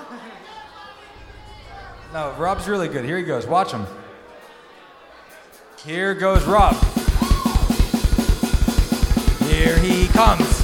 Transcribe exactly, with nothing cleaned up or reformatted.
No, Rob's really good. Here he goes. Watch him. Here goes Rob. Here he comes.